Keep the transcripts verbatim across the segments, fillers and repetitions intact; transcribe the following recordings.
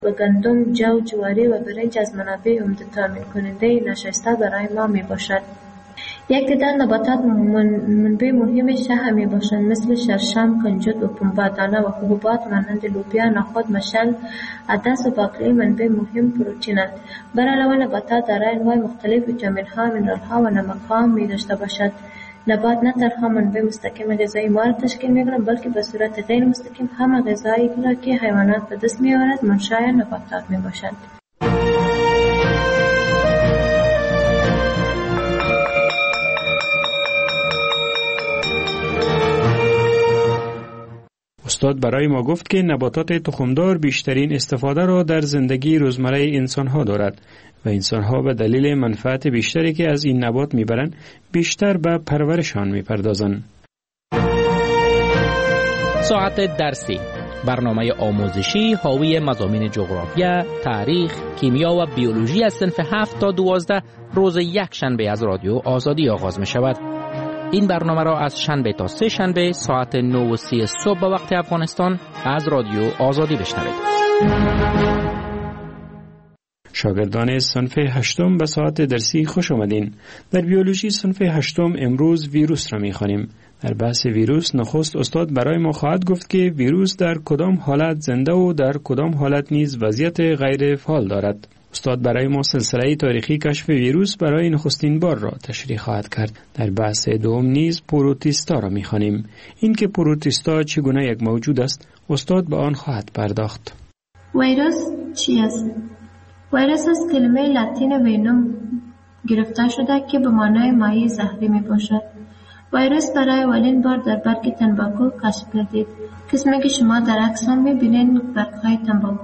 و گندم، جو، جواری و برنج از منابع عمده تامین کننده نشسته برای ما می باشد. یک دیگر نباتات منبع مهم شحم می باشند مثل شرشم، کنجد و پنبه دانه و حبوبات مانند لوبیا، نخود، مشل، عدس و باقلی منبع مهم پروتئینند. بر علاوه نباتات دارای انواع مختلف ویتامین ها، مینرال ها و نمک ها می داشته باشد. نبات نه تنها منبع مستقیم غذایی ما را تشکیل می کند بلکه به صورت غیر مستقیم هم غذایی را که حیوانات به دست می آورد منشأ نباتات می باشد. استاد برای ما گفت که نباتات تخمدار بیشترین استفاده را در زندگی روزمره انسان‌ها دارد و انسان‌ها به دلیل منفعت بیشتری که از این نبات می‌برند بیشتر به پرورشان می‌پردازند. ساعت درسی، برنامه آموزشی حاوی مضامین جغرافیا، تاریخ، کیمیا و بیولوژی از صنف هفت تا دوازده روز یک شنبه از رادیو آزادی آغاز می‌شود. این برنامه را از شنبه تا سه شنبه ساعت نه و سی صبح به وقت افغانستان از رادیو آزادی بشنوید. شاگردان صنف هشتم به ساعت درسی خوش آمدین. در بیولوژی صنف هشتم امروز ویروس را می‌خوانیم. در بحث ویروس نخست استاد برای ما خواهد گفت که ویروس در کدام حالت زنده و در کدام حالت نیز وضعیت غیر فعال دارد. استاد برای ما سلسله تاریخی کشف ویروس برای نخستین بار را تشریح خواهد کرد. در بحث دوم نیز پروتیستا را می‌خوانیم. این که پروتیستا چگونه یک موجود است، استاد به آن خواهد پرداخت. ویروس چی است؟ ویروس از کلمه لاتین وینوم گرفته شده که به معنای مایع زهری میباشد. ویروس برای اولین بار در برگ تنباکو کشف گردید. قسمی که شما در عکس هم میبینید برگ‌های تنباکو.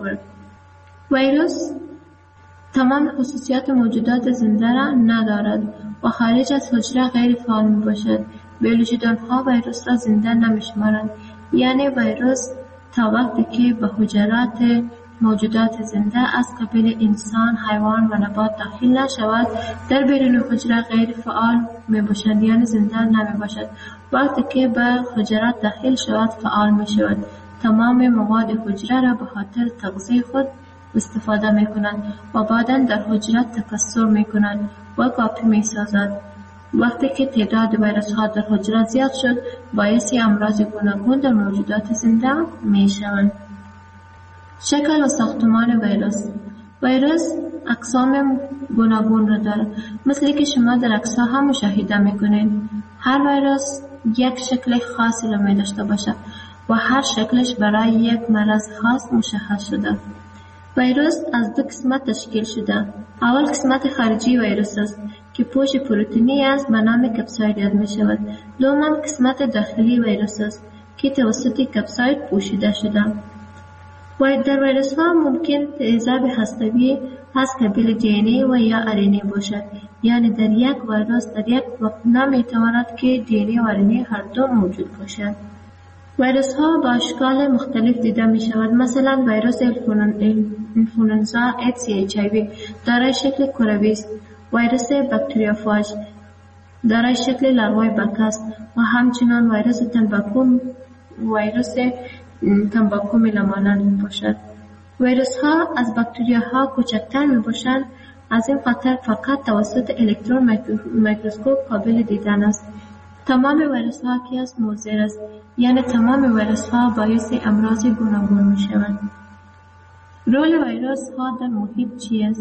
ویروس تمام خصوصیات موجودات زنده را ندارد و خارج از حجره غیر فعال می باشد. بیولوژیدان‌ها ویروس را زنده نمی‌شمارند، یعنی ویروس تا وقتی که به حجرات موجودات زنده از قبیل انسان، حیوان و نبات داخل نشود در بیرون حجره غیر فعال می باشد، یعنی زنده نمی باشد. وقتی که به حجرات داخل شود فعال می شود. تمام مواد حجره را به خاطر تغذیه خود استفاده می کنند و بعداً در حجرات تکثر می کنند و کاپی می سازد. وقتی که تعداد ویروس ها در حجرات زیاد شد باعث امراض گوناگون در موجودات زنده می شوند. شکل و ساختمان ویروس. ویروس اقسام گوناگون را دارد، مثل که شما در عکس‌ها هم مشاهده می کنید. هر ویروس یک شکل خاصی را می داشته باشد و هر شکلش برای یک مرض خاص مشخص شده. ویروس از دو قسمت تشکیل شده. اول قسمت خارجی ویروس است که پوش پروتئینی است به نام کپساید یاد می شود. دوم قسمت داخلی ویروس است که توسط کپساید پوشیده شده. و در ویروس ها ممکن تیزاب هسته‌ای از قبیل دی ان ای و یا ار ان ای باشد، یعنی در یک ویروس در یک وقت نمی تواند که دی ان ای و ار ان ای هر دو موجود باشد. ویروس ها با اشکال مختلف دیده می شود. مثلا ویروس انفلوئنزا ایدز یا اچ آی وی دارای شکل کروی است. ویروس باکتریوفاژ دارای شکل لاروی بک است و همچنین ویروس تنباکو ویروس تنباکو میلامانند می باشد. ویروس ها از باکتریاها کوچکتر می باشند، از این خاطر فقط توسط الکترون میکروسکوپ قابل دیدن است. تمام ویروس ها که از مضر است، یعنی تمام ویروس ها باعث امراض گوناگون می شوند. رول ویروس ها در محیط چی است؟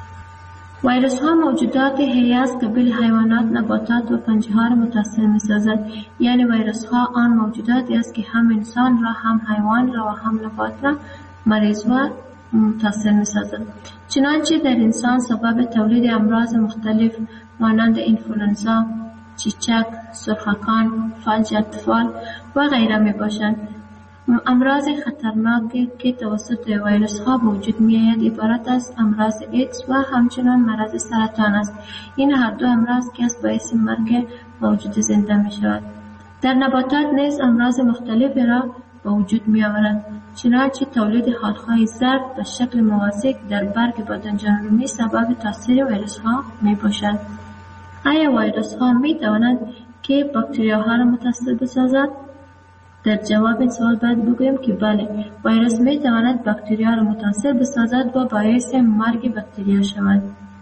ویروس ها موجودات حیه از قبیل حیوانات، نباتات و پنجه ها را متاثر می سازد، یعنی ویروس ها آن موجوداتی است که هم انسان را، هم حیوان را و هم نبات را مریض و متاثر می سازد. چنانچه در انسان سبب تولید امراض مختلف مانند انفلوئنزا، چیچک، سرخکان، فلج اطفال و غیره می باشند. امراض خطرناکی که توسط ویروس ها به وجود می آید عبارت از امراض ایدز و همچنین مرض سرطان است. این هر دو امراض که از باعث مرگ موجود زنده می شود. در نباتات نیز امراض مختلفی را به وجود می آورند، چنانچه تولید حالهای زرد به شکل موازی در برگ بادنجانرومی سبب تاثیر ویروس ها می باشد. آیا ویروس ها می توانند که باکتریاها را متاثر بسازد؟ در جواب این سوال باید بگویم که بله، ویروس می تواند باکتریا را متاثر بسازد و باعث مرگ باکتریا شود.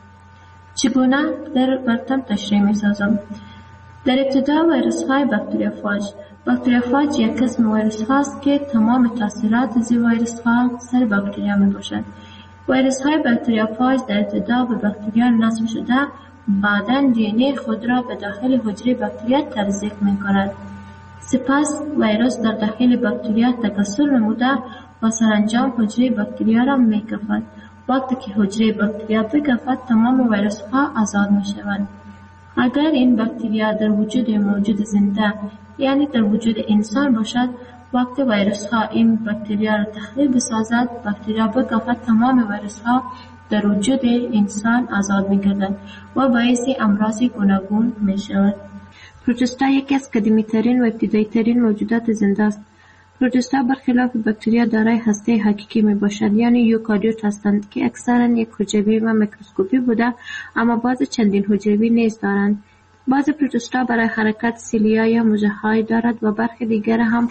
چگونه در براتون تشریح می سازم؟ در ابتدا ویروس های باکتریوفاج. باکتریوفاج یک قسم ویروس هاست که تمام تاثیرات از ویروس ها سر باکتریا می باشد. ویروس های باکتریوفاج در ابتدا به باکتریا نصب شده، بعداً دی ان ای خود را به داخل حجره باکتریا تزریق می کند. سپس ویروس در داخل باکتریا تکثر نموده و سرانجام حجره باکتریا را می کفد. وقتی که حجره باکتریا بکفد، تمام ویروس ها آزاد می شوند. اگر این باکتریا در وجود موجود زنده، یعنی در وجود انسان باشد، وقتی ویروس ها این باکتریا را تخریب بسازد، باکتریا بکفد، تمام ویروس ها در وجود انسان آزاد می گردند و باعث امراض گوناگون می شود. پروتوستا یکی از قدیمی ترین و ابتدایی ترین موجودات زنده است. پروتوستا برخلاف باکتریا دارای هسته حقیقی می باشد، یعنی یوکاریوت هستند که اکثرا یک حجروی و میکروسکوپی بوده، اما بعض چندین حجروی نیز دارند. بعض پروتوستا برای حرکت سیلیا یا مژه‌های دارد و برخی دیگر هم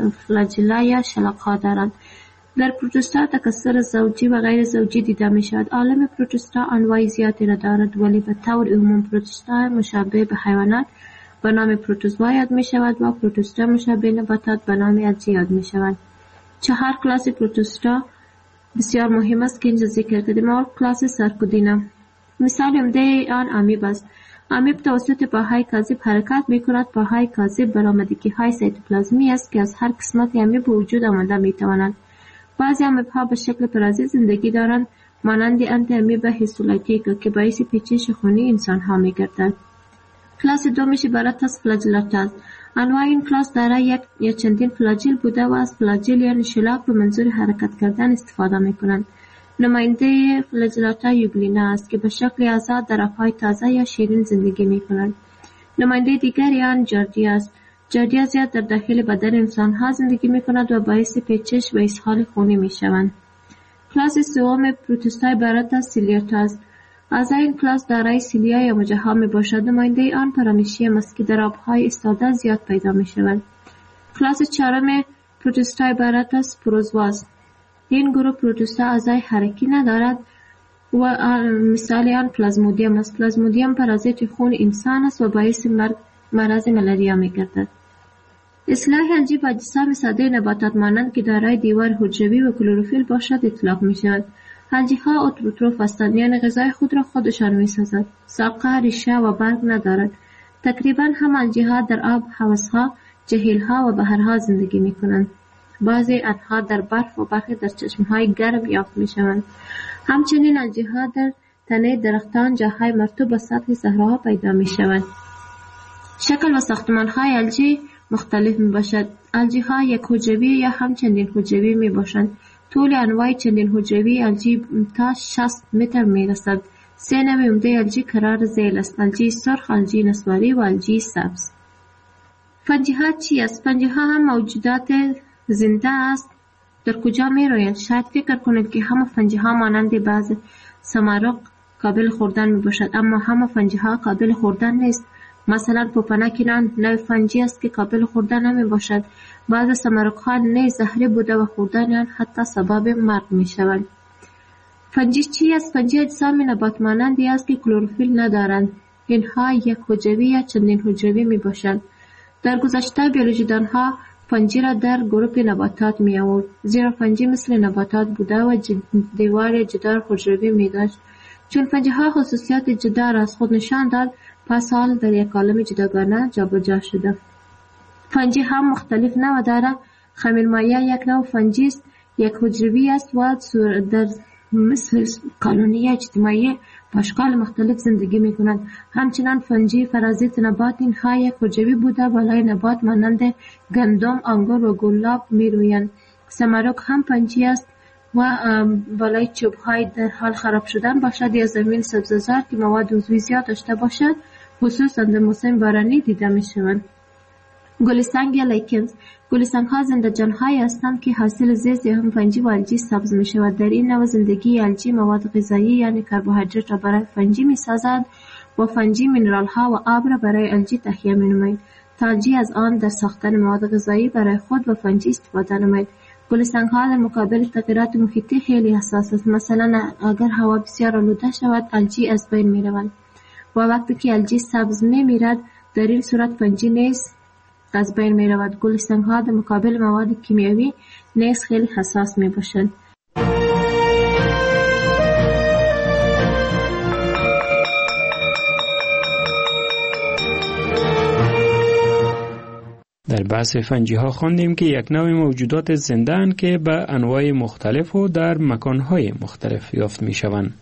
فلاجلا یا شلاق‌ها دارند. در پروتوستا تکثر زوجی و غیر زوجی دیده می شود. عالم پروتوستا انواع زیادی را دارد، ولی به طور عموم پروتوستا مشابه به حیوانات به نام پروتوزوا یاد می شود و پروتوستا مشابه نباتات به نام الجی یاد می شود. چهار کلاس پروتوستا بسیار مهم است که اینجا ذکر کردیم. اول کلاس سارکودینا. مثال عمده آن امیب است. امیب توسط پاهای کاذب حرکت می کند. پاهای کاذب برآمدگی های سیتوپلازمی است که از هر قسمت امیب وجود آمده می توانند. بعضی امیب ها به شکل پرازیت زندگی دارند، مانند انتی امیب هیستولایتیکا که باعث پیچش خونی انسان ها می گردد. کلاس دومش عبارت از فلاجلات است. انواع این کلاس دارای یک یا چندین فلاجل بوده و از فلاجل یعنی شلاق به منظور حرکت کردن استفاده می کنند. نماینده فلاجلاتا یوگلینا است که به شکل آزاد در آبهای تازه یا شیرین زندگی می کنند. نماینده دیگری آن جاردیا است. جاردیا زیاد در داخل بدن انسان ها زندگی می کند و باعث پیچش و اسهال خونی می شوند. کلاس سوم پروتوستا عبارت از سیلیاتا است. اعضای این کلاس دارای سیلیا یا مژه‌ها می باشد. نماینده آن پارانیشیم است که در آبهای ایستاده زیاد پیدا می شود. کلاس چهارم پروتوستا عبارت از پروزوا است. این گروه پروتوستا اعضای حرکی ندارد و مثال آن پلازمودیم است. پلازمودیم پارازیت خون انسان است و باعث مرگ مرض ملاریا می گردد. اصلاح الجی با اجسام ساده نباتات مانند که دارای دیوار حجروی و کلروفیل باشد اطلاق می شود. الجی ها اتروتروف هستند، یعنی غذای خود را خودشان می سازد. ساقه، ریشه و برگ ندارد. تقریبا هم الجی ها در آب، حوضها، جهیل ها و بحرها زندگی می کنند. بعضی آنها در برف و برخی در چشم های گرم یافت می شوند. همچنین الجی ها در تنه درختان، جاهای مرطوب و سطح صحراها پیدا می شوند. شکل و ساختمان های الجی مختلف می باشد. الجی ها یک حجروی یا هم چندین حجروی می باشند. طول انواع چندین حجروی الجی تا شصت متر می رسد. سه نوع عمده الجی قرار ذیل است: الجی سرخ، الجی نسواری و الجی سبز. فنجی ها چی است؟ فنجی ها هم موجودات زنده است. در کجا می رویند؟ شاید فکر کنید که همه فنجی ها مانند بعض سمارق قابل خوردن می باشد، اما همه فنجی ها قابل خوردن نیست. مثلا پوپناکینان نوع فنجی است که قابل خوردن نمی باشد. بعض سمارق ها نیز زهری بوده و خوردن آن حتی سبب مرگ می شوند. فنجی چی است؟ فنجی اجسام نبات مانندی است که کلروفیل ندارند. اینها یک حجروی یا چندین حجروی می باشند. در گذشته بیولوژیدان ها فنجی را در گروه نباتات می آورد، زیرا فنجی مثل نباتات بوده و دیوار جدار حجروی می داشت. چون فنجی ها خصوصیات جدا را از خود نشان داد، پس حال در یک عالم جداگانه جابجا شده. فنجی هم مختلف نوع دارد. خمیرمایه یک نوع فنجی است، یک حجروی است و در مثل کالونی اجتماعی با اشکال مختلف زندگی می کنند. همچنان فنجی پارازیت نبات اینها یک حجروی بوده بالای نبات مانند گندم، انگور و گلاب می رویند. سمارق هم فنجی است و بالای چوب های در حال خراب شدن باشد یا زمین سبززار که مواد عضوی زیاد داشته باشد، خصوصا در موسم بارانی دیده می شوند. گلسنگ یا لیکنز. گلسنگ ها زنده جان های هستند که حاصل زیست یا هم فنجی و الجی سبز می شود. در این نوع زندگی الجی مواد غذایی یعنی کربوهیدرات را برای فنجی می سازد و فنجی مینرال ها و آب را برای الجی تهیه می نماید. تالجی از آن در ساختن مواد غذایی برای خود و فنجی استفاده نماید. گلستان‌ها در مقابل تغییرات محیطی خیلی حساس است. مثلا اگر هوا بسیار آلوده شود، الجی از بین می رود و وقتی که الجی سبز می میرد، در این صورت فنجی نیز از بین می رود. گلستان‌ها در مقابل مواد کیمیایی نیز خیلی حساس می باشند. در بحث فنجی ها خواندیم که یک نوع موجودات زنده‌اند که به انواع مختلف و در مکانهای مختلف یافت می شوند.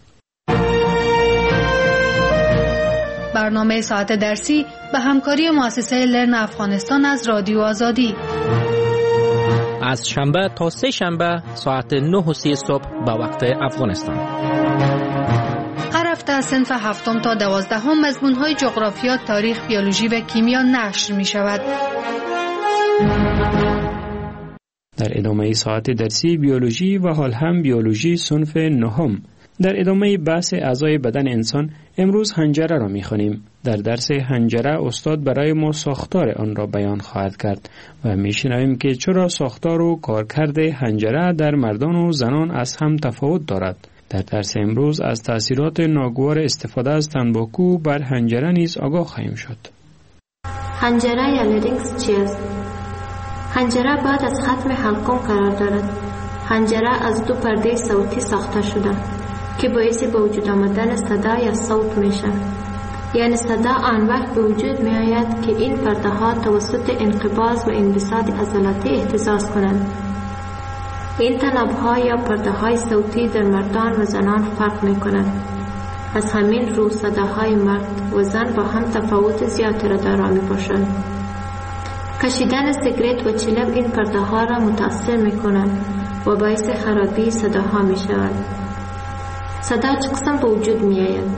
برنامه ساعت درسی به همکاری مؤسسه لرن افغانستان از رادیو آزادی. از شنبه تا سه شنبه ساعت نه و سی صبح به وقت افغانستان. هر هفته از صنف هفتم تا دوازدهم مضمون‌های جغرافیا، تاریخ، بیولوژی و کیمیا نشر می شود. در ادامه ساعت درسی بیولوژی و حال هم بیولوژی صنف نهم. در ادامه بحث اعضای بدن انسان امروز حنجره را می خوانیم. در درس حنجره استاد برای ما ساختار آن را بیان خواهد کرد و می شنویم که چرا ساختار و کارکرد حنجره در مردان و زنان از هم تفاوت دارد. در درس امروز از تأثیرات ناگوار استفاده از تنباکو بر حنجره نیز آگاه خواهیم شد. حنجره یا لرینکس چی است؟ حنجره بعد از ختم حلقوم قرار دارد. حنجره از دو پرده صوتی ساخته شده که باعث به وجود آمدن صدا یا صوت میشه. یعنی صدا آن وقت به وجود می آید که این پرده ها توسط انقباض و انبساط عضلاتی اهتزاز کنند. این تناب ها یا پرده های صوتی در مردان و زنان فرق می کنند. از همین رو صداهای مرد و زن با هم تفاوت زیادی را دارا می باشند. کشیدن سیگارت و چلم این پرده ها را متاثر می کنند و باعث خرابی صداها می شوند. صدا چه قسم به وجود می آید؟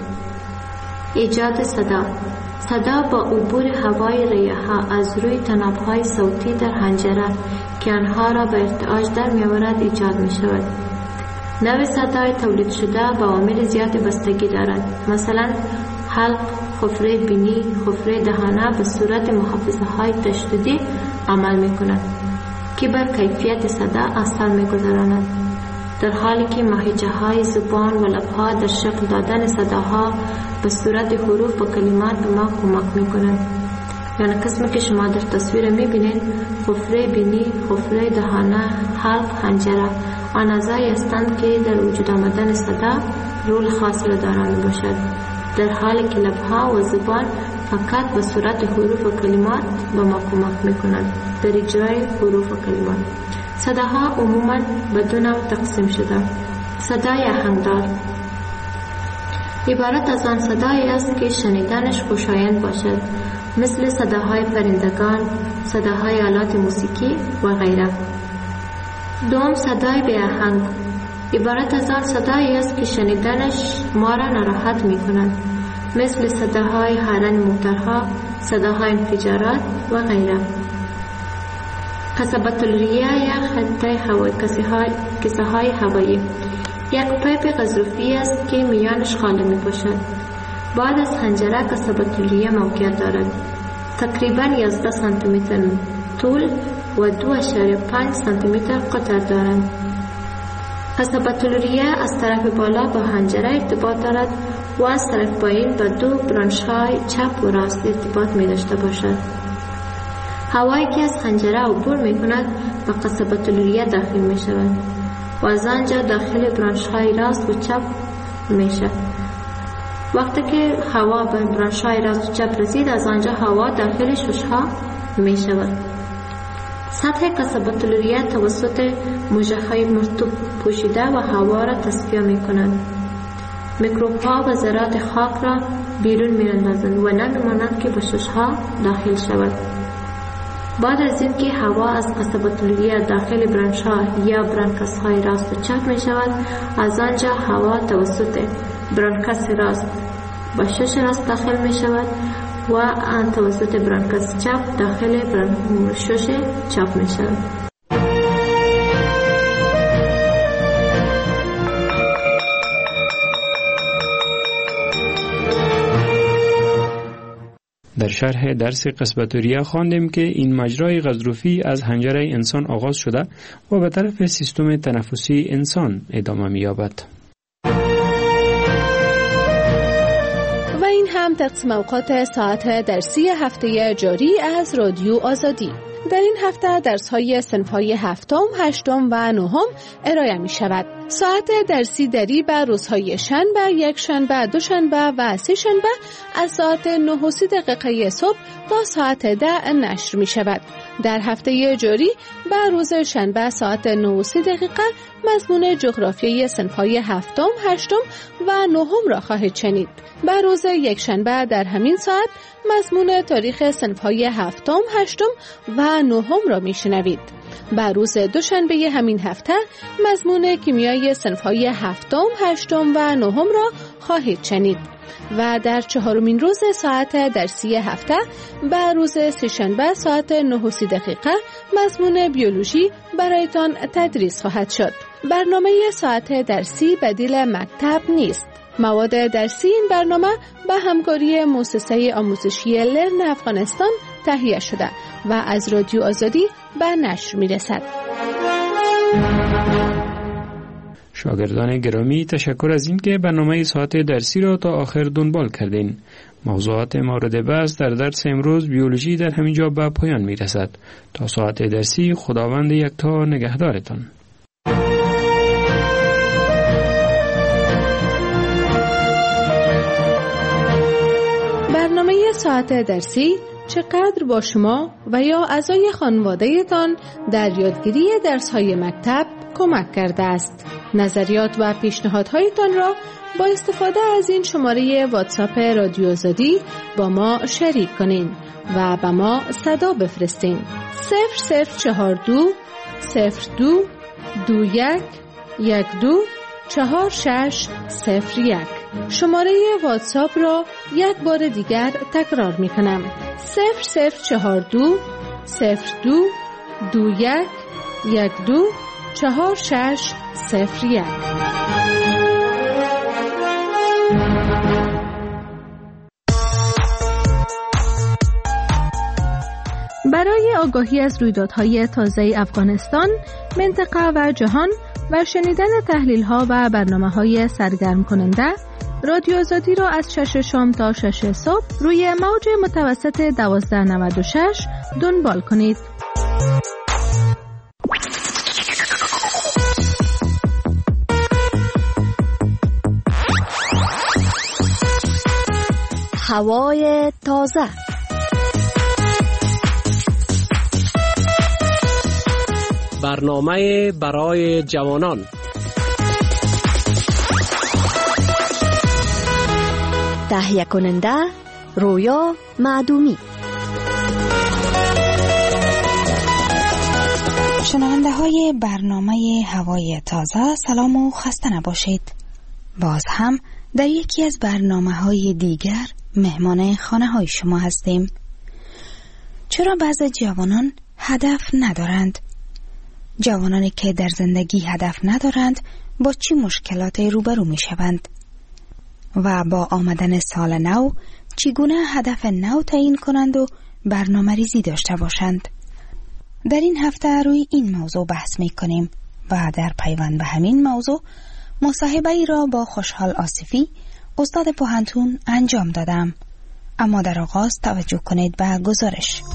ایجاد صدا. صدا با عبور هوای ریه ها از روی تناب های صوتی در حنجره که آنها را به ارتعاش در می آورد ایجاد می شود. نوع صدای تولید شده با عوامل زیادی بستگی دارد. مثلا حلق، خفره بینی، خفره دهانه به صورت محافظه های تشدیدی عمل می کنند که بر کیفیت صدا اثر می گذارند، در حالی که ماهیچه های زبان و لبها در شکل دادن صداها به صورت حروف و کلمات به ما کمک می کنند. یعنی قسمی که شما در تصویر می بینید خفره بینی، خفره دهانه، حلق، حنجره آن اعضایی هستند که در وجود آمدن صدا رول خاصی را دارا می باشد، در حالی که لبها و زبان فقط به صورت حروف و کلمات به ما کمک می کنند در اجرای حروف و کلمات. صداها عموما به دو نوع تقسیم شده. صدای آهنگدار عبارت از آن صدایی است که شنیدنش خوشایند باشد، مثل صداهای پرندگان، صداهای آلات موسیقی و غیره. دوم صدای بی آهنگ عبارت از آن صدایی است که شنیدنش ما را ناراحت می کند، مثل صداهای هارن موتورها، صداهای انفجارات و غیره. قصبة الریه یا خطه هوایی، کسه های هوایی یک پیپ غضروفی است که میانش خالی می باشد. بعد از حنجره قصبة الریه موقعیت دارد. تقریبا یازده سانتی متر طول و دو اشاریه پنج سانتی متر قطر دارند. قصبة الریه از طرف بالا با حنجره ارتباط دارد و از طرف پایین با دو برانش‌های چپ و راست ارتباط می داشته باشد. هوایی که از حنجره عبور می کند به قصبة الریه داخل می شود و از آنجا داخل برانش‌های راست و چپ می شود. وقتی که هوا به برانش‌های راست و چپ رسید، از آنجا هوا داخل شش‌ها می شود. سطح قصبة الریه توسط موجه‌های مرطوب پوشیده و هوا را تصفیه می کنند. میکروب‌ها و ذرات خاک را بیرون می اندازند و نمی مانند که به شش‌ها داخل شود. بعد از اینکه هوا از قصبة الریه داخل برانش‌ها یا برانکاس‌های راست و چپ می شود، از آنجا هوا توسط برانکاس راست و شش راست داخل می شود و آن توسط برانکاس چپ داخل شش چپ می شود. در شرح درس قسبتوریه خواندیم که این مجرای غضروفی از حنجره انسان آغاز شده و به طرف سیستم تنفسی انسان ادامه می‌یابد. و این هم تقسیم اوقات ساعت درسی هفته جاری از رادیو آزادی. در این هفته درس‌های صنف‌های هفتم، هشتم و نهم ارائه می‌شود. ساعت درسی دری بر روزهای شنبه، یک شنبه، دو شنبه و سه شنبه از ساعت نه و سی دقیقه صبح تا ساعت ده نشر می‌شود. در هفته جاری بر روز شنبه ساعت نه و سی دقیقه مضمون جغرافیای صنف‌های هفتم، هشتم و نهم را خواهید شنید. بر روز یک شنبه در همین ساعت مضمون تاریخ صنف‌های هفتم، هشتم و نهم را میشنوید. بر روز دوشنبه همین هفته مضمون کیمیای صنف‌های هفتم، هشتم و نهم را خواهید شنید. و در چهارمین روز ساعت درسی هفته بر روز سه‌شنبه ساعت نه و سی دقیقه مضمون بیولوژی برایتان تدریس خواهد شد. برنامه ساعت درسی بدیل مکتب نیست. مواد درسی این برنامه به همکاری مؤسسه آموزشی لرن افغانستان تهیه شده و از رادیو آزادی به نشر می‌رسد. شاگردان گرامی، تشکر از اینکه برنامه ساعت درسی را تا آخر دنبال کردین. موضوعات مورد بحث در درس امروز بیولوژی در همینجا به پایان می‌رسد. تا ساعت درسی خداوند یکتا نگهدارتان. برنامه ساعت درسی چقدر با شما و یا اعضای خانواده‌تان در یادگیری درس‌های مکتب کمک کرده است. نظریات و پیشنهادهایتان را با استفاده از این شماره واتساپ رادیو آزادی با ما شریک کنین و به ما صدا بفرستین. صفر صفر چهار دو صفر دو دو یک یک دو چهار شش صفر یک. شماره واتساپ را یک بار دیگر تکرار می کنم. صفر صفر چهار دو صفر دو دو یک یک دو چهار شش صفر یک. برای آگاهی از رویدادهای تازه افغانستان، منطقه و جهان و شنیدن تحلیل‌ها و برنامه‌های سرگرم کننده، رادیو آزادی را از شش شام تا شش صبح روی موج متوسط دوازده نود و شش دنبال کنید. هوای تازه. برنامه برای جوانان. تهیه کننده رویا معدومی. شنونده های برنامه هوای تازه، سلام و خسته نباشید. باز هم در یکی از برنامه های دیگر مهمان خانه های شما هستیم. چرا بعضی جوانان هدف ندارند؟ جوانانی که در زندگی هدف ندارند با چی مشکلاتی روبرو می شوند؟ و با آمدن سال نو چگونه هدف نو تعیین کنند و برنامه ریزی داشته باشند؟ در این هفته روی این موضوع بحث می کنیم و در پیوند به همین موضوع مصاحبه ای را با خوشحال آصفی، استاد پوهنتون انجام دادم. اما در آغاز توجه کنید به گزارش.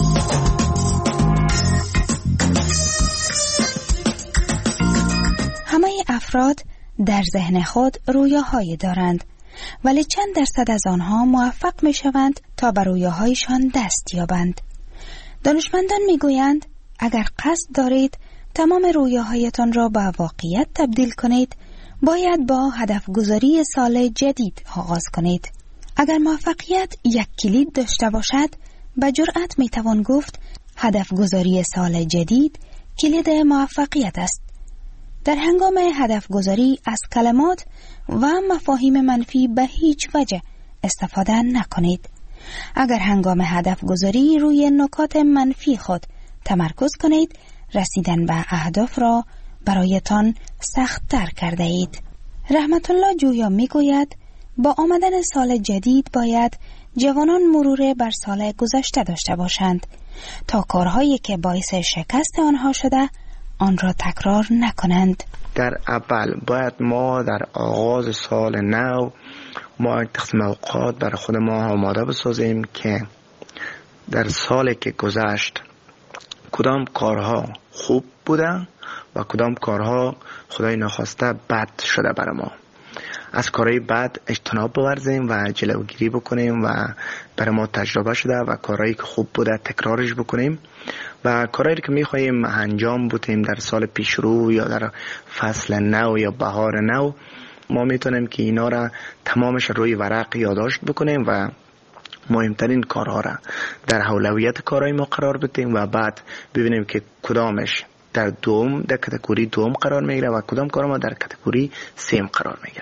همه افراد در ذهن خود رویاهایی دارند، ولی چند درصد از آنها موفق می شوند تا بر رویاهایشان دست یابند. دانشمندان می گویند اگر قصد دارید تمام رویاهایتان را به واقعیت تبدیل کنید، باید با هدف گذاری سال جدید آغاز کنید. اگر موفقیت یک کلید داشته باشد، به جرأت می توان گفت هدف گذاری سال جدید کلید موفقیت است. در هنگام هدف گذاری از کلمات و مفاهیم منفی به هیچ وجه استفاده نکنید. اگر هنگام هدف گذاری روی نکات منفی خود تمرکز کنید، رسیدن به اهداف را برایتان سخت تر کرده اید. رحمت الله جویا می گوید با آمدن سال جدید باید جوانان مرور بر سال گذشته داشته باشند تا کارهایی که باعث شکست آنها شده آن را تکرار نکنند. در اول باید ما در آغاز سال نو ما تقسیم اوقات برای خود ما آماده بسازیم که در سالی که گذشت کدام کارها خوب بوده و کدام کارها خدای نخواسته بد شده برای ما. از کارهای بد اجتناب بورزیم و جلوگیری بکنیم و برای ما تجربه شده و کارهایی که خوب بوده تکرارش بکنیم و کارهایی که میخواییم انجام بدیم در سال پیش رو یا در فصل نو یا بهار نو ما میتونیم که اینا را تمامش روی ورق یادداشت بکنیم و مهمترین کارها را در اولویت کارهای ما قرار بدیم و بعد ببینیم که کدامش در دوم در کاتگوری دوم قرار میگیره و کدام کار ما در کاتگوری سیم قرار میگیره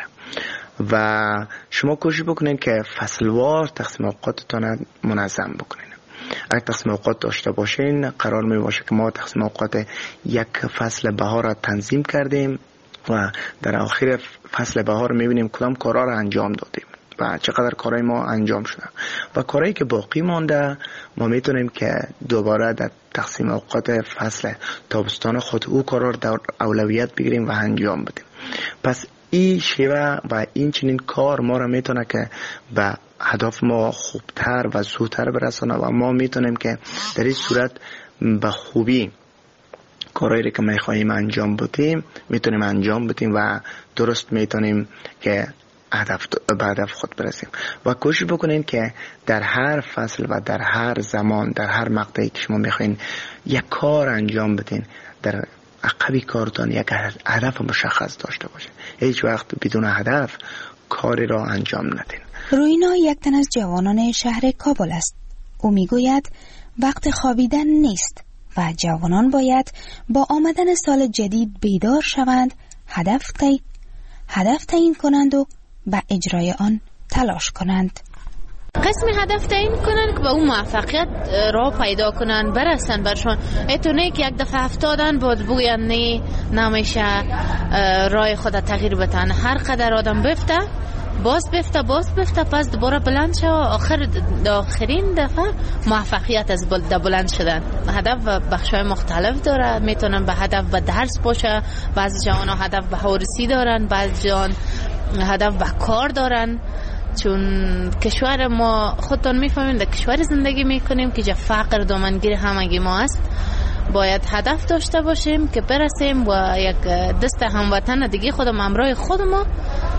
و شما کوشش بکنین که فصلوار تقسیم اوقاتتان منظم بکنین. اگه تقسیم اوقات داشته باشین قرار می باشه که ما تقسیم اوقات یک فصل بهار را تنظیم کردیم و در آخر فصل بهار میبینیم کدام کارها را انجام دادیم و چقدر کارهای ما انجام شده و کارهایی که باقی مانده ما میتونیم که دوباره در تقسیم اوقات فصل تابستان خود او کارها را در اولویت بگیریم و انجام بدیم. پس این شیوه و این چنین کار ما را میتونه که به هدف ما خوبتر و زودتر برسانه و ما میتونیم که در این صورت به خوبی کارهایی که میخواییم انجام بدیم میتونیم انجام بدیم و درست میتونیم که هدف به هدف خود برسیم و کوشش بکنین که در هر فصل و در هر زمان در هر مقطعی که شما میخواین یک کار انجام بدین در عقبی کارتان یک هدف مشخص داشته باشه. هیچ وقت بدون هدف کاری را انجام ندین. روینا یک تن از جوانان شهر کابل است. او میگوید وقت خوابیدن نیست و جوانان باید با آمدن سال جدید بیدار شوند، هدف تعیین هدف تعیین کنند و به اجرای آن تلاش کنند. قسم هدف تعیین کنن که به اون موفقیت را پیدا کنن برسن برشان. ایتونه که یک دفعه افتادن بود بگوین نه نمیشه رای خود تغییر بدن. هر قدر آدم بفته باز بفته باز بفته پس دوباره بلند شد آخر آخرین دفعه موفقیت از بلند شدن. هدف و بخشای مختلف داره. میتونن به هدف به درس باشه، بعضی جوان ها هدف به هورسی دارن، بعضی جوان هدف به کار دارن. چون کشور ما خودتون میفهمید در کشور زندگی میکنیم که جا فقر دامنگیر همگی ما است. باید هدف داشته باشیم که برسیم و یک دست هموطن دیگه خودم همراه خود ما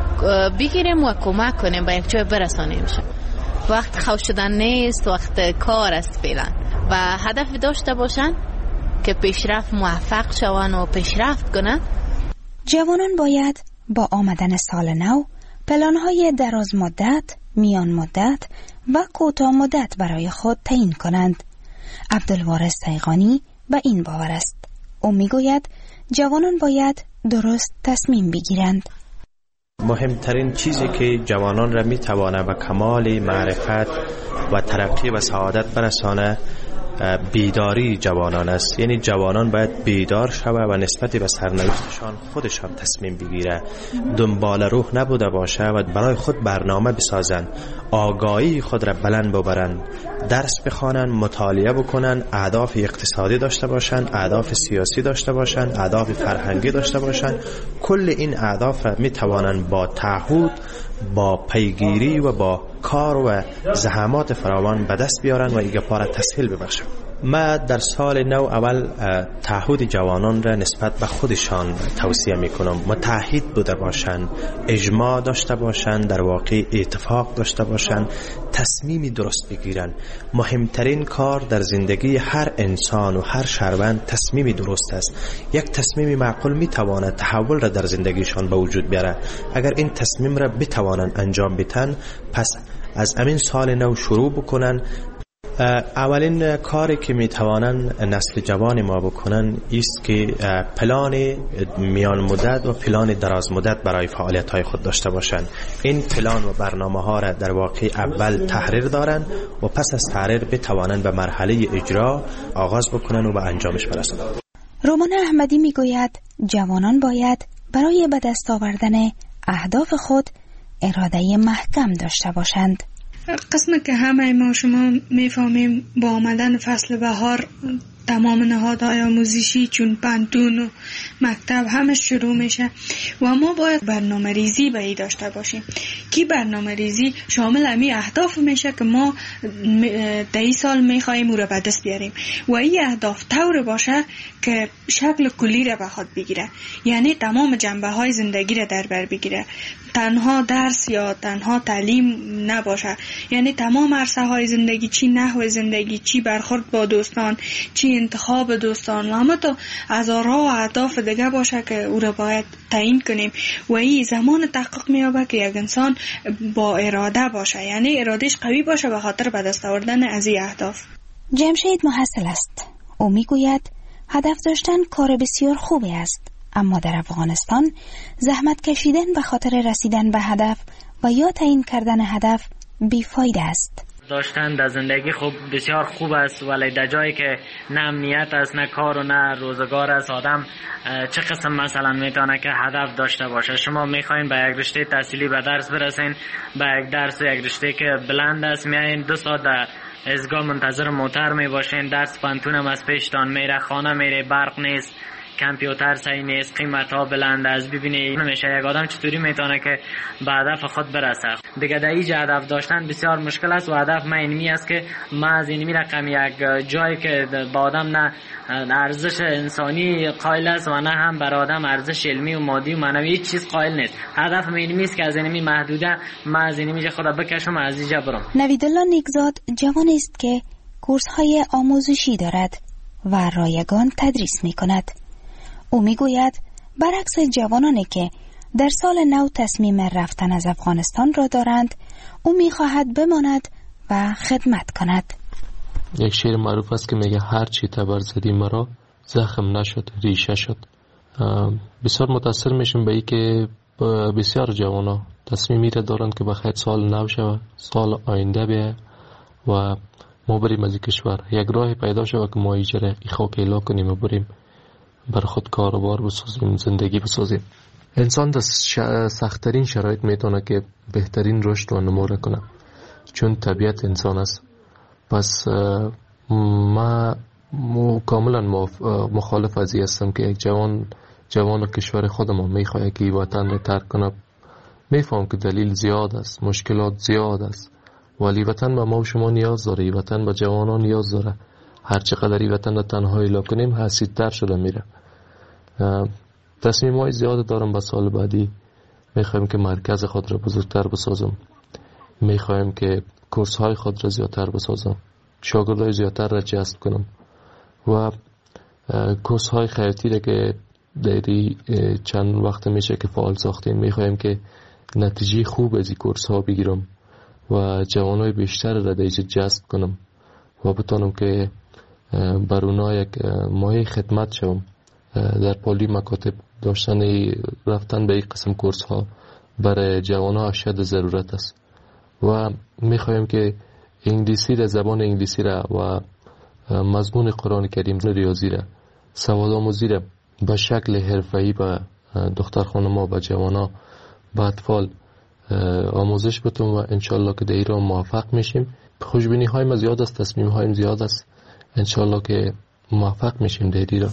بگیریم و کمک کنیم به یک جای برسانیم. وقت خوش شدن نیست، وقت کار است فعلا و هدف داشته باشن که پیشرفت موفق شون و پیشرفت کنن. جوانان باید با آمدن سال نو پلان‌های دراز مدت، میان مدت و کوتاه مدت برای خود تعیین کنند. عبدالوارث سیغانی به این باور است. او میگوید جوانان باید درست تصمیم بگیرند. مهمترین چیزی که جوانان را میتوانه به کمال معرفت و ترقی و سعادت برسانه بیداری جوانان است. یعنی جوانان باید بیدار شوه و نسبت به سرنوشتشان خودش هم تصمیم بگیره، دنبال روح نبوده باشه و برای خود برنامه بسازن، آگاهی خود را بلند ببرن، درس بخوانن، مطالعه بکنن، اهداف اقتصادی داشته باشن، اهداف سیاسی داشته باشن، اهداف فرهنگی داشته باشن. کل این اهداف را می توانن با تعهد، با پیگیری و با کار و زحمات فراوان به دست بیارن و ایگه پاره تسهیل ببخشن. ما در سال نو اول تعهد جوانان را نسبت به خودشان توصیه میکنم. متعهد بوده باشن، اجماع داشته باشن، در واقع اتفاق داشته باشن، تصمیمی درست بگیرن. مهمترین کار در زندگی هر انسان و هر شهروند تصمیمی درست است. یک تصمیمی معقول میتواند تحول را در زندگیشان به وجود بیاره. اگر این تصمیم را بتوانند انجام بدن پس از امین سال نو شروع بکنن. اولین کاری که میتوانن نسل جوان ما بکنن است که پلان میان مدت و پلان دراز مدت برای فعالیت های خود داشته باشن. این پلان و برنامه ها را در واقع اول تحریر دارن و پس از تحریر بتوانن به مرحله اجرا آغاز بکنن و به انجامش برسن. رومان احمدی میگوید جوانان باید برای به دست آوردن اهداف خود اراده محکم داشته باشند. قسم که همه ما شما میفهمیم با آمدن فصل بهار تمام نهادهای آموزشی چون پانتون و مکتب همه شروع میشه و ما باید برنامه ریزی به ای داشته باشیم که برنامه ریزی شامل امی اهداف میشه که ما در این سال میخواییم او را به دست بیاریم و این اهداف طور باشه که شکل کلی را به خود بگیره، یعنی تمام جنبه های زندگی را در بر بگیره، تنها درس یا تنها تعلیم نباشه، یعنی تمام عرصه های زندگی، چی نحو زندگی، چی برخورد با دوستان، چی انتخاب دوستان و همه تا هزارها و اهداف دیگه باشه که او را باید تعیین کنیم و این زمان تحقق میابه که یک انسان با اراده باشه، یعنی ارادهش قوی باشه به خاطر به دست آوردن از این اهداف. جمشید محصل است. او میگوید هدف داشتن کار بسیار خوبی است، اما در افغانستان زحمت کشیدن به خاطر رسیدن به هدف و یا تعیین کردن هدف بیفایده است. داشتن در زندگی خوب بسیار خوب است، ولی در جایی که نه امنیت است، نه کار و نه روزگار است، آدم چه قسم مثلا میتونه که هدف داشته باشه؟ شما میخواین به یک رشته تحصیلی به درس برسین، به یک درس یک رشته که بلند است میایین، دو ساعت در ایستگاه منتظر موتر میباشین، درس پانتون هم از پیشتان میره، خانه میره، برق نیست، کامپیوتر صحیح نیست، قیمت ها بلند است. ببینید نمیشه یک آدم چطوری میتونه که به هدف خود برسه. دیگه در اینجا هدف داشتن بسیار مشکل است و هدف من اینمی است که ما از اینمی رقم یک جایی که با آدم نه ارزش انسانی قائل است و نه هم بر آدم ارزش علمی و مادی و معنوی هیچ چیز قائل نیست. هدف من اینمی است که از اینمی محدوده ما از اینمی خود بکشم از اینجا برم. نویدالله نیکزاد جوانی است که کورس های آموزشی دارد و رایگان تدریس می کند. او میگوید برعکس جوانانی که در سال نو تصمیم رفتن از افغانستان را دارند، او میخواهد بماند و خدمت کند. یک شعر معروف است که میگه هر چی تبر زدی مرا زخم نشد ریشه شد. بسیار متاثر میشیم به این که بسیار جوانا تصمیمی را دارند که بخیر سال نو شود، سال آینده بیه و ما بریم از این کشور، یک راه پیدا شود که ما ایجا را خاک ایلا کنیم و بریم بر خود کاروبار بسازیم، زندگی بسازیم. انسان در سخت‌ترین شرایط میتونه که بهترین رشد و نمو کنه، چون طبیعت انسان است. پس ما کاملا مخالف از این هستم که یک جوان جوان کشور خودمون میخواد که وطن رو ترک کنه. میفهم که دلیل زیاد است، مشکلات زیاد است، ولی وطن به ما و شما نیاز داره، وطن به جوانان نیاز داره. هر چقدر این وطن رو تنها ایلا کنیم حسیدتر شده میره. تصمیم های زیاد دارم به سال بعدی. میخوایم که مرکز خود را بزرگتر بسازم، میخوایم که کورس های خود را زیادتر بسازم، شاگردای زیادتر را جذب کنم و کورس های خیاطی را که دیری چند وقت میشه که فعال ساختیم، میخوایم که نتیجه خوب از این کورس ها بگیرم و جوانای بیشتر را دیجا جذب کنم و بتانم که بر اونا یک مایه خدمت شوم. در پالی مکاتب داشتن رفتن به این قسم کورس ها برای جوان ها اشد ضرورت است و میخوایم که انگلیسی را، زبان انگلیسی را و مضمون قرآن کریم را، ریاضی را، سواد آموزی را به شکل حرفه‌ای به دختر خانم ها، به جوان ها، به اطفال آموزش بتم و انشالله که در ایران موفق میشیم. خوشبینی های ما زیاد است، تصمیم هایم زیاد است، انشالله که موفق میشیم در ایران.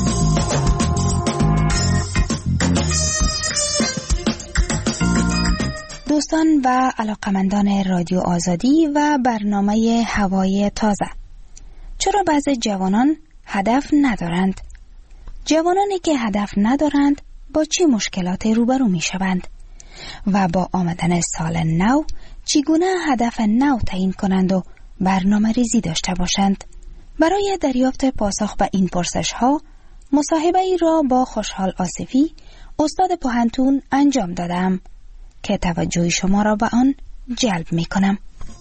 دوستان و علاقمندان رادیو آزادی و برنامه هوای تازه، چرا بعضی جوانان هدف ندارند؟ جوانانی که هدف ندارند با چه مشکلاتی روبرو می شوند؟ و با آمدن سال نو چگونه هدف نو تعیین کنند و برنامه ریزی داشته باشند؟ برای دریافت پاسخ به این پرسش ها مصاحبه ای را با خوشحال آصفی، استاد پوهنتون انجام دادم که توجه شما را به آن جلب می کنم.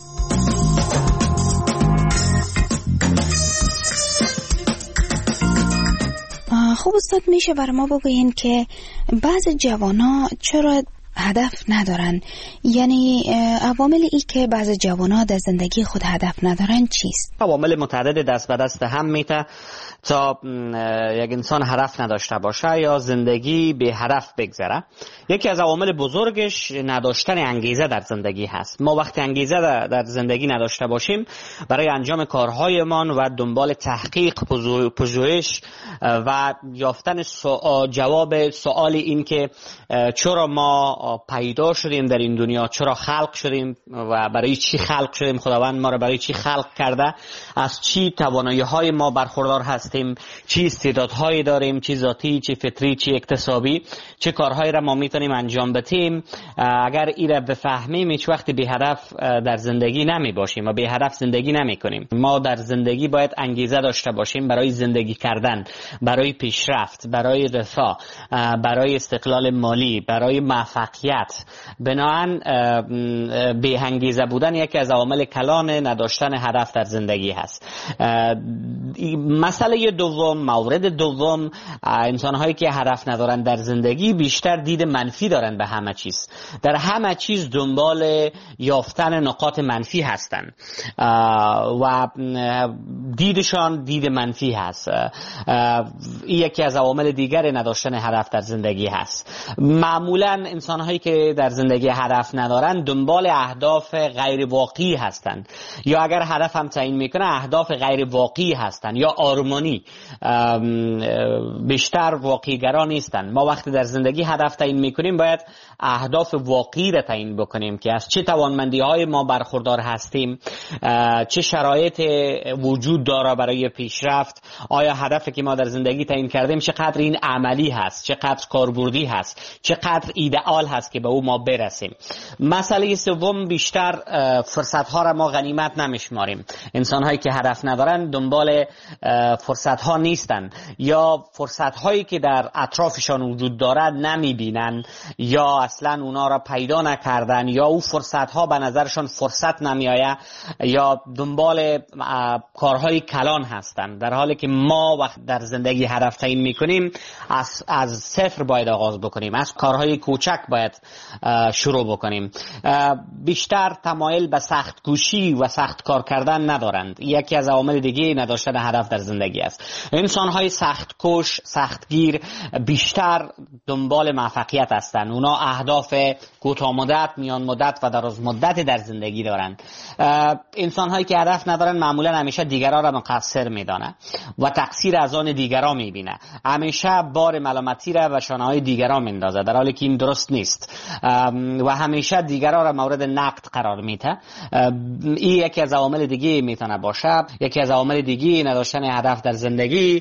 خوب استاد، میشه بر ما بگوین که بعض جوانا چرا هدف ندارن؟ یعنی عوامل ای که بعض جوانا در زندگی خود هدف ندارن چیست؟ عوامل متعدد دست به دست هم میته. تا یک انسان هدف نداشته باشه یا زندگی به هدف بگذره. یکی از عوامل بزرگش نداشتن انگیزه در زندگی هست. ما وقتی انگیزه در زندگی نداشته باشیم برای انجام کارهایمان و دنبال تحقیق، پژوهش و یافتن سوال، جواب سوال این که چرا ما پیدا شدیم در این دنیا، چرا خلق شدیم و برای چی خلق شدیم، خداوند ما را برای چی خلق کرده، از چی توانایی‌های ما برخوردار هستیم، چی استعدادهایی داریم، چی ذاتی، چی فطری، چی اکتسابی، چه کارهایی را ما میتونیم انجام بدیم. اگر این را بفهمیم هیچ وقت بی هدف در زندگی نمی باشیم و بی هدف زندگی نمی کنیم. ما در زندگی باید انگیزه داشته باشیم برای زندگی کردن، برای پیشرفت، برای رفاه، برای استقلال مالی، برای موفقیت. بنابراین بی انگیزه بودن یکی از عوامل کلان نداشتن هدف در زندگی هست. مسئله دوم، مورد دوم، انسان‌هایی که هدف ندارن در زندگی بیشتر دید منفی دارن به همه چیز. در همه چیز دنبال یافتن نقاط منفی هستن و دیدشان دید منفی هست. این یکی از عوامل دیگر نداشتن هدف در زندگی هست. معمولا انسان‌هایی که در زندگی هدف ندارن دنبال اهداف غیر واقعی هستند، یا اگر هدف هم تعیین میکنه اهداف غیر واقعی هستند یا آرمانی، بیشتر واقعی‌گرا نیستند. ما وقتی در زندگی هدف تعیین میکنیم باید اهداف واقعی را تعیین بکنیم که از چه توانمندی‌های ما برخوردار هستیم، چه شرایط وجود داره برای پیشرفت، آیا هدفی که ما در زندگی تعیین کردیم چقدر این عملی هست، چقدر کاربردی هست، چقدر ایدئال هست که به او ما برسیم. مسئله سوم، بیشتر فرصت‌ها را ما غنیمت نمیشماریم. انسان‌هایی که هدف ندارن دنبال فرصت‌ها نیستن یا فرصت‌هایی که در اطرافشان وجود دارد نمی‌بینن یا اصلا اونا را پیدا نکردن یا او فرصت‌ها به نظرشان فرصت نمی‌آید یا دنبال کارهای کلان هستن، در حالی که ما وقت در زندگی هدف تعیین می‌کنیم از از صفر باید آغاز بکنیم، از کارهای کوچک باید شروع بکنیم. بیشتر تمایل به سخت کوشی و سخت کار کردن ندارند. یکی از عوامل دیگه نداشتن هدف در زندگی است. انسان‌های سخت کوش، سختگیر بیشتر دنبال موفقیت هستند. اونا اهداف کوتاه مدت، میان مدت و دراز مدت در زندگی دارند. انسان‌هایی که هدف ندارن معمولا همیشه دیگران را مقصر میدانه و تقصیر از آن دیگران میبینه. همیشه بار ملامتی را و شانه‌های دیگران میندازه، در حالی که این درست نیست و همیشه دیگران را مورد نقد قرار میده. این یکی از عوامل دیگه میتونه باشه. یکی از عوامل دیگه نداشتن هدف در زندگی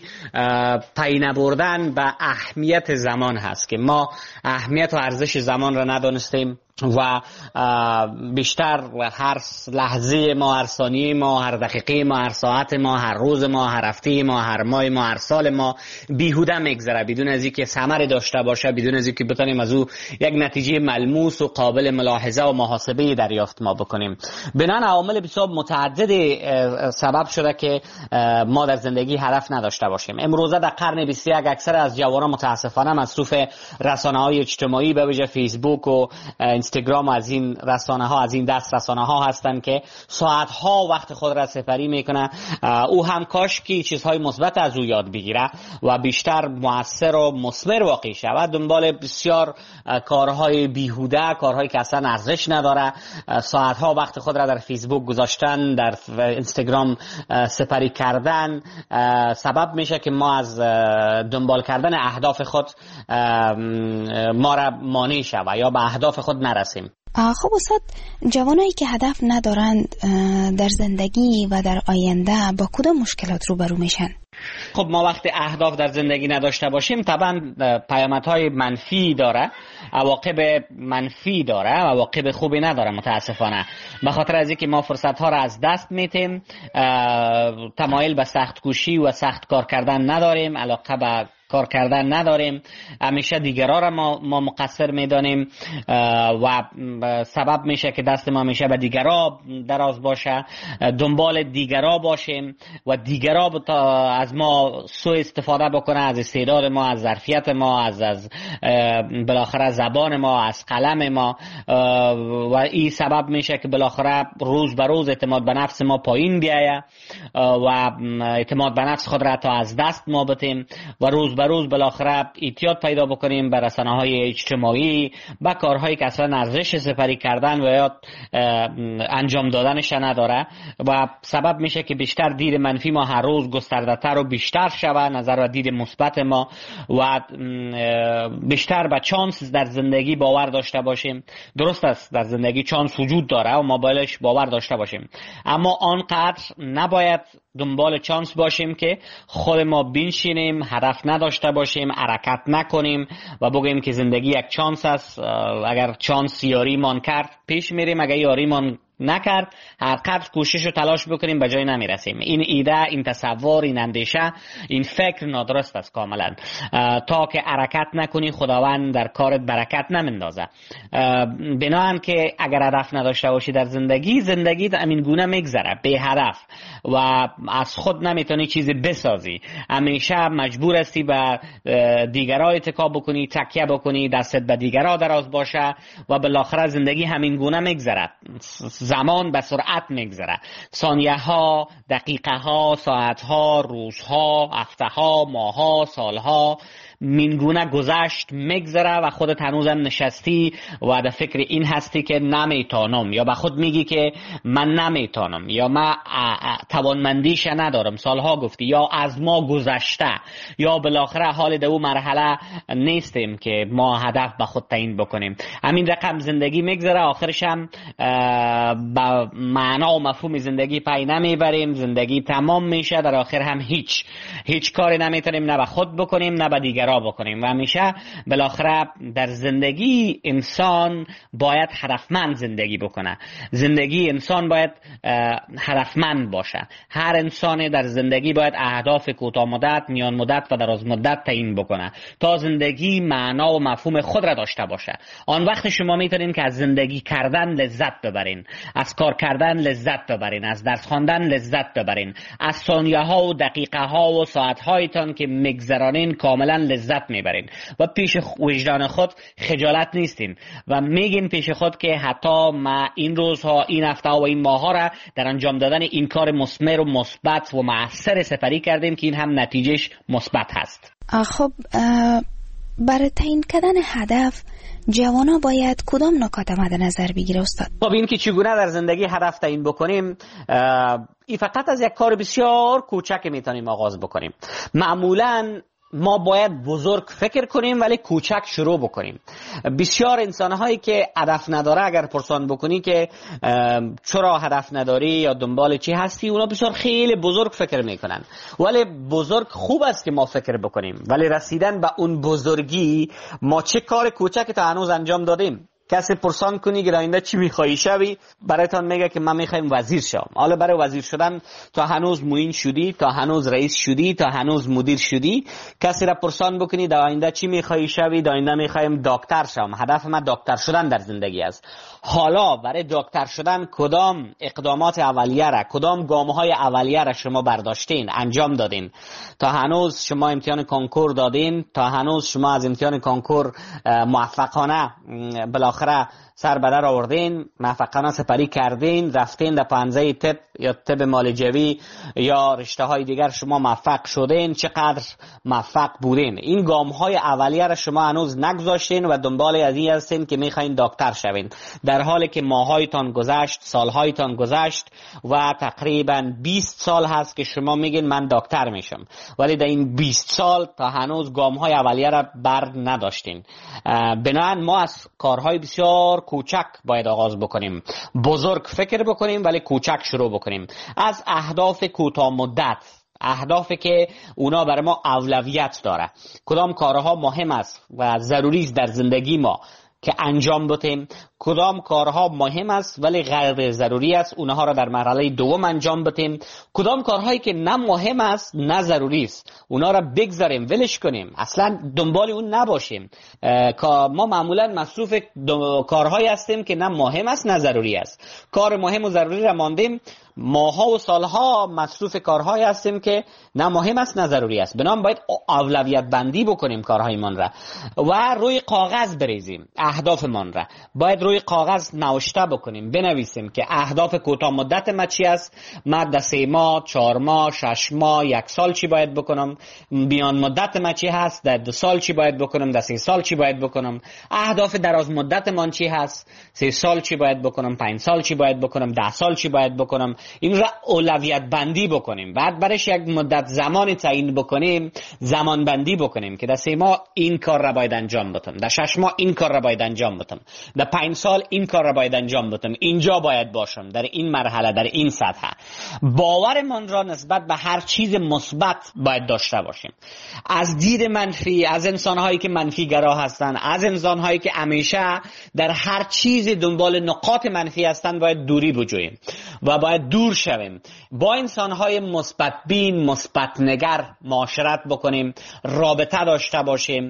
پی نبردن به اهمیت زمان هست که ما اهمیت و ارزش زمان را ندانستیم و بیشتر هر لحظه ما، هر ثانیه ما، هر دقیقه ما، هر ساعت ما، هر روز ما، هر هفته ما، هر ماه ما، هر سال ما بیهوده میگذره بدون از اینکه ثمری داشته باشه، بدون از اینکه بتونیم از او یک نتیجه ملموس و قابل ملاحظه و محاسبه دریافت ما بکنیم. بنابراین عوامل بسیار متعدد سبب شده که ما در زندگی هدف نداشته باشیم. امروزه در قرن بیست و یک اکثر از جوانان متاسفانه مصروف رسانه‌های اجتماعی به ویژه فیسبوک و اینستاگرام از این رسانه ها، از این دست رسانه ها هستند که ساعت ها وقت خود را سپری میکنه. او هم کاش که چیزهای مثبت از او یاد بگیره و بیشتر مؤثر و مثمر واقع شود. دنبال بسیار کارهای بیهوده، کارهایی که اصلا ارزش نداره، ساعت ها وقت خود را در فیسبوک گذاشتن، در اینستاگرام سپری کردن سبب میشه که ما از دنبال کردن اهداف خود ما را مانع شود یا به اهداف خود نرسیم. خب استاد، جوانایی که هدف ندارند در زندگی و در آینده با کدام مشکلات روبرو میشن؟ خب ما وقتی اهداف در زندگی نداشته باشیم طبعا پیامدهای منفی داره، عواقب منفی داره، عواقب خوبی نداره متاسفانه. به خاطر از اینکه ما فرصت ها را از دست میتیم، تمایل به سخت کوشی و سخت کار کردن نداریم، علاقه به کار کردن نداریم، همیشه دیگران را ما, ما مقصر میدانیم و سبب میشه که دست ما همیشه به دیگران دراز باشه، دنبال دیگران باشیم و دیگران از ما سوء استفاده بکنه، از استعداد ما، از ظرفیت ما، از از بالاخره زبان ما، از قلم ما، و این سبب میشه که بالاخره روز به روز اعتماد به نفس ما پایین بیایه و اعتماد به نفس خود را تا از دست ما بتیم و روز به روز بالاخره اعتیاد پیدا بکنیم به رسانه‌های اجتماعی، به کارهایی که اصلا ارزش سپری کردن و یا انجام دادنش نداره و سبب میشه که بیشتر دید منفی ما هر روز گسترده‌تر و بیشتر شود، نظر و دید مثبت ما و بیشتر به چانس در زندگی باور داشته باشیم. درست است در زندگی چانس وجود داره و ما بایدش باور داشته باشیم، اما آنقدر نباید دنبال چانس باشیم که خود ما بنشینیم، هدف نداشته باشیم، حرکت نکنیم و بگیم که زندگی یک چانس است، اگر چانس یاری مان کرد پیش میریم، اگر یاری مان نکرد هر قدر کوشش و تلاش بکنیم به جای نمیرسیم. این ایده، این تصور، این اندیشه، این فکر نادرست است کاملا. تا که حرکت نکنی خداوند در کارت برکت نمیندازه. بنابراین که اگر هدف نداشته باشی در زندگی، زندگی همین گونه میگذره بی هدف و از خود نمیتونی چیزی بسازی. همیشه مجبور هستی به دیگرها اتکا بکنی، تکیه بکنی، دستت به دیگرها دراز باشه و بالاخره زندگی همین گونه میگذره. زمان به سرعت میگذره، ثانیه ها، دقیقه ها، ساعت ها، روزها، هفته ها، ماه ها، سال ها مینگونه گذشت میگذره و خودت هنوزم نشستی و در فکر این هستی که نمیتونم، یا به خود میگی که من نمیتونم، یا من توانمندیش ندارم، سالها گفتی، یا از ما گذشته، یا بالاخره حال دو مرحله نیستیم که ما هدف به خود تعیین بکنیم. همین رقم زندگی میگذره، آخرش هم با معنا و مفهوم زندگی پی نمیبریم، زندگی تمام میشه، در آخر هم هیچ هیچ کاری نمیتونیم نه به خود بکنیم نه به دیگرها بکنیم. و همیشه بالاخره در زندگی انسان باید هدفمند زندگی بکنه. زندگی انسان باید هدفمند باشه. هر انسان در زندگی باید اهداف کوتاه مدت، میان مدت و دراز مدت تعیین بکنه تا زندگی معنا و مفهوم خود را داشته باشه. آن وقت شما میتونین که از زندگی کردن لذت ببرین، از کار کردن لذت ببرین، از درس خواندن لذت ببرین، از ثانیه ها و دقیقه ها و ساعت هایتان که میگذرانین کاملا لذت میبرین و پیش وجدان خود خجالت نیستین و میگین پیش خود که حتی ما این روزها، این هفته و این ماه ها را در انجام دادن این کار مثمر و مثبت و موثر سپری کردیم که این هم نتیجهش مثبت هست. خب برای تعیین کردن هدف جوانا باید کدام نکات مد نظر بگیره استاد؟ خب این که چگونه در زندگی هدف تعیین بکنیم، این فقط از یک کار بسیار کوچک میتونیم آغاز بکنیم. معمولاً ما باید بزرگ فکر کنیم ولی کوچک شروع بکنیم. بسیار انسان‌هایی که هدف نداره اگر پرسان بکنی که چرا هدف نداری یا دنبال چی هستی، اونا بسیار خیلی بزرگ فکر میکنن. ولی بزرگ خوب است که ما فکر بکنیم، ولی رسیدن به اون بزرگی ما چه کار کوچکی تا هنوز انجام دادیم. کسی پرسان کنی که آینده چی میخوایی شوی، برایتان میگه که من میخوایم وزیر شم. حالا برای وزیر شدن تا هنوز معین شدی، تا هنوز رئیس شدی، تا هنوز مدیر شدی. کسی را پرسان بکنی در آینده چی میخوایی شوی، در آینده میخوایم دکتر شم، هدف من دکتر شدن در زندگی است. حالا برای دکتر شدن کدام اقدامات اولیه را، کدام گام‌های اولیه را شما برداشتین، انجام دادین؟ تا هنوز شما امتحان کنکور دادین، تا هنوز شما از امتحان کنکور موفقانه بالاخره سر به در آوردین، موفقانه سپری کردین، رفتین در پانزه طب یا طب معالجوی یا رشته های دیگر شما موفق شدین، چقدر موفق بودین؟ این گام های اولیه را شما هنوز نگذاشتین و دنبال از این هستین که میخواین دکتر شوین، در حالی که ماهایتان گذشت، سالهایتان گذشت و تقریبا بیست سال هست که شما میگین من دکتر میشم، ولی در این بیست سال تا هنوز گام های اولیه را بر نداشتین. بنابراین ما از کارهای بسیار کوچک باید آغاز بکنیم، بزرگ فکر بکنیم ولی کوچک شروع بکنیم. از اهداف کوتاه مدت، اهدافی که اونا برای ما اولویت داره، کدام کارها مهم است و ضروری است در زندگی ما که انجام بدیم، کدام کارها مهم است ولی غیر ضروری است اونها را در مرحله دوم انجام بدیم، کدام کارهایی که نه مهم است نه ضروری است اونها را بگذاریم ولش کنیم، اصلا دنبال اون نباشیم. ما معمولا مصروف کارهایی هستیم که نه مهم است نه ضروری است. کار مهم و ضروری را ماندیم، ماها و سالها مصروف کارهایی هستیم که نه مهم است نه ضروری است. بنابراین باید اولویت بندی بکنیم کارهایمان را و روی کاغذ بریزیم. اهدافمان را باید روی کاغذ نوشته بکنیم، بنویسیم که اهداف کوتاه مدت ما چی است، من در سه ماه، چهار ماه، شش ماه، یک سال چی باید بکنم، میان مدت ما چی هست، در دو سال چی باید بکنم، در سه سال چی باید بکنم، اهداف دراز مدت من چی هست، سه سال چی باید بکنم، پنج سال چی باید بکنم، ده سال چی باید بکنم. این را اولویت بندی بکنیم. بعد برش یک مدت زمانی تعیین بکنیم، زمان بندی بکنیم که در سه ماه این کار را باید انجام بدم، در شش ماه این کار را باید انجام بدم، در پنج سال این کار را باید انجام بدم، اینجا باید باشم، در این مرحله، در این سطح. باورمان را نسبت به هر چیز مثبت باید داشته باشیم. از دید منفی، از انسان‌هایی که منفی گرا هستند، از انسان‌هایی که همیشه در هر چیز دنبال نقاط منفی هستند باید دوری بجوییم و باید دور شویم. با انسان‌های مثبت بین، مثبت نگر معاشرت بکنیم، رابطه داشته باشیم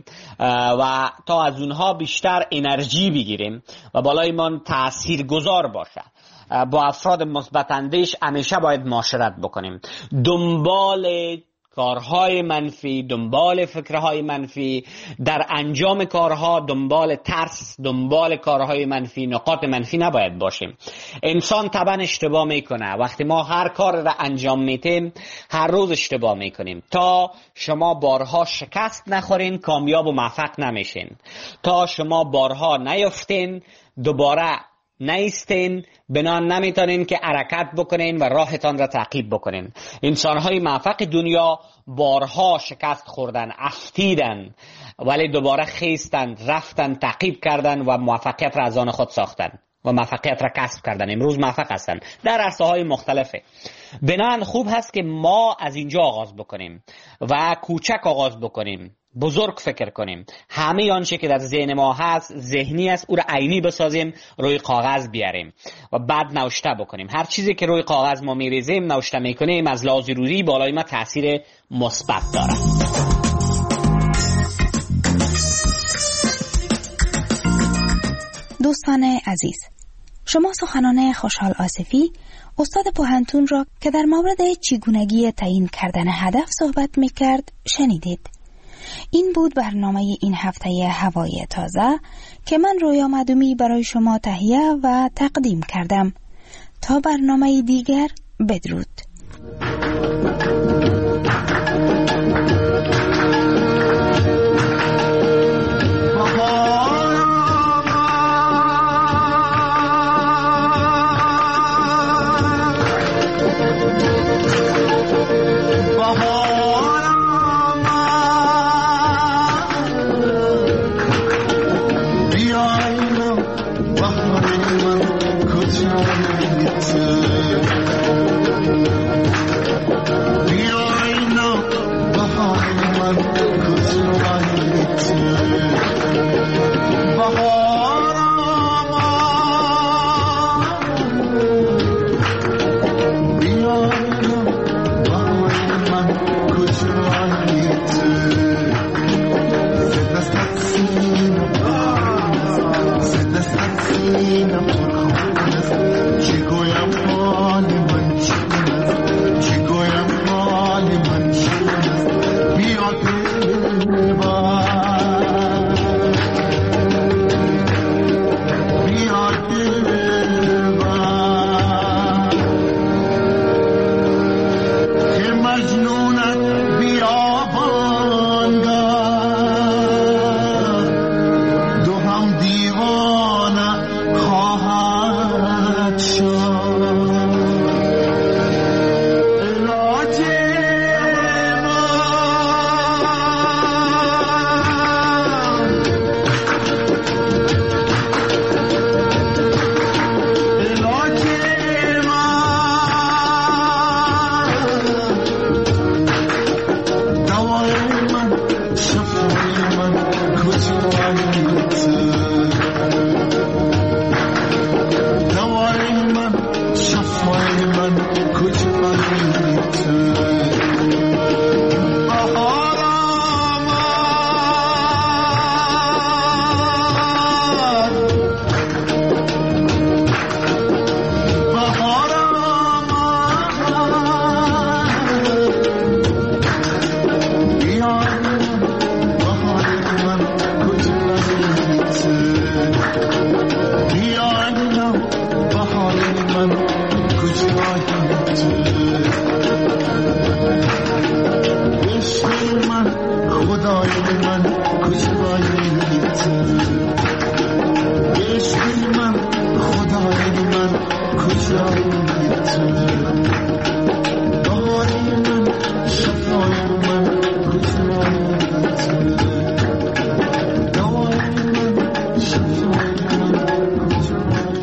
و تا از اونها بیشتر انرژی بگیریم و بالایمان تاثیرگذار باشه. با افراد مثبت اندیش همیشه باید معاشرت بکنیم. دنبال کارهای منفی، دنبال فکرهای منفی، در انجام کارها دنبال ترس، دنبال کارهای منفی، نقاط منفی نباید باشیم. انسان طبعا اشتباه میکنه. وقتی ما هر کار را انجام میتیم هر روز اشتباه میکنیم. تا شما بارها شکست نخورین کامیاب و موفق نمیشین. تا شما بارها نیفتین دوباره نیستین، بنان نمیتونین که حرکت بکنین و راهتان را تعقیب بکنین. انسانهای موفق دنیا بارها شکست خوردن، افتیدن، ولی دوباره خیستن، رفتن، تعقیب کردن و موفقیت را از آن خود ساختن و موفقیت را کسب کردن. امروز موفق هستن در عرصه‌های مختلفه. بنان خوب هست که ما از اینجا آغاز بکنیم و کوچک آغاز بکنیم، بزرگ فکر کنیم. همه آنچه که در ذهن ما هست ذهنی است، او را عینی بسازیم، روی کاغذ بیاریم و بعد نوشته بکنیم. هر چیزی که روی کاغذ ما میریزیم، نوشته میکنیم، از لحاظ روحی بالای ما تاثیر مثبت داره. دوستان عزیز، شما سخنان خوشحال آصفی استاد پوهنتون را که در مورد چگونگی تعیین کردن هدف صحبت میکرد شنیدید. این بود برنامه این هفته هوای تازه که من رویا معدومی برای شما تهیه و تقدیم کردم. تا برنامه دیگر، بدرود. دیوانه خواهد شد. جای تو